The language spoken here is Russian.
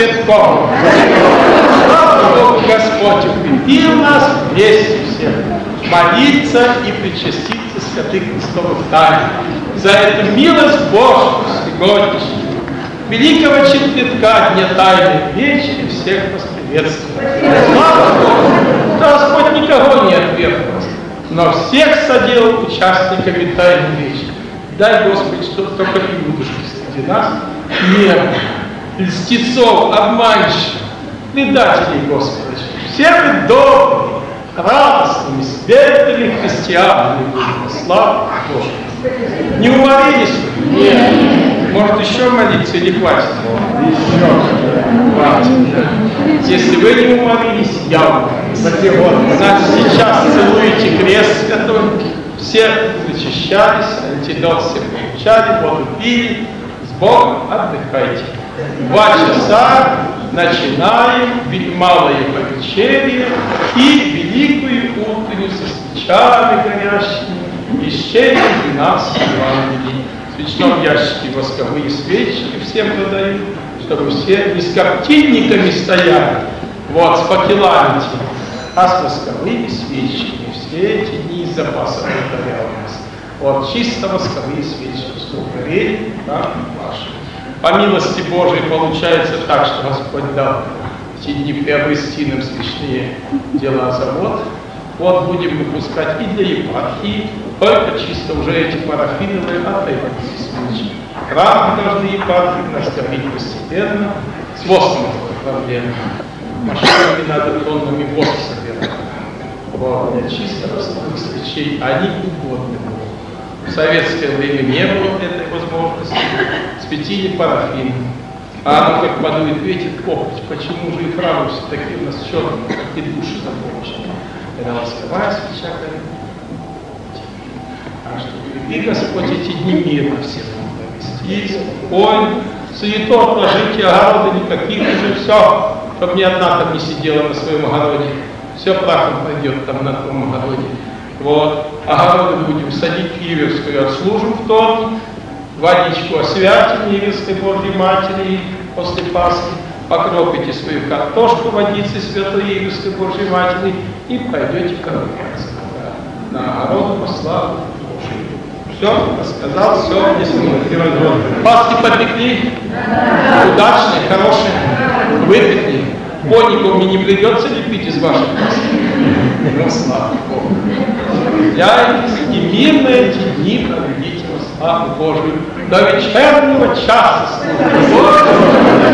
цветком. Слава Богу, Господь укрепил нас вместе всех молиться и причаститься святых Христовых тайн. За эту милость Божью сегодняшнюю, великого четверга, дня Тайной Вечери, всех вас приветствую. Слава Богу, Господь никого не отверг, но всех соделал участниками Тайной Вечери. Дай, Господи, чтобы только иудушки среди нас не было, льстецов, обманщиков, предателей, Господи. Все вы добрые, радостными, светлыми христианами. Слава Богу. Не уморились вы? Нет. Может, еще молиться или хватит? Еще. Хватит. Если вы не уморились, я уморились. Значит, сейчас целуете крест святой. Все зачищались, антидот все получали, воду пили. С Богом отдыхайте. 2 часа начинаем малое повечерие и великую утреннюю со свечами горящими, исчерпаем 12 Евангелий. В свечном ящике восковые свечки всем продают, чтобы все не с коптильниками стояли, вот, с факелами, а с восковыми свечками. Все эти дни из запаса алтаря у нас. Вот, чисто восковые свечки, что горели, да, ваши. По милости Божией получается так, что Господь дал эти дни приобрести нам смешные дела завод. Вот будем выпускать и для епархии, только чисто уже эти парафиновые отойдите свечи. Храмы должны епархии настроить постепенно, с воском проблема. Машинами надо тоннами воск собирать. Вот, для чисто ростовых свечей они угодны Богу. В советское время не было этой возможности, светили парафин. А оно как подует ветер, копоть, почему же и храмы все такие у нас черные, как и души закончены. Когда восковая свеча горит. А что и Господь эти дни мирно всем провести, спокойно, суету отложить, огороды никаких уже, все, чтобы ни одна там не сидела на своем огороде, все прахом пойдет там на том огороде. Вот, огороды будем садить Иверскую, отслужим вторник, водичку освятим Иверской Божьей Матери после Пасхи, покропите свою картошку водицей Святой Иверской Божьей Матери и пойдете кормиться на огород по славу Божию. Все, рассказал, все, если мы Пасхи попекли, удачные, хорошие, выпекли, конников мне не придется лепить из ваших Пасхи. Ну, слава Богу. Для и мирно эти дни проведите во славу Божию до вечернего часа.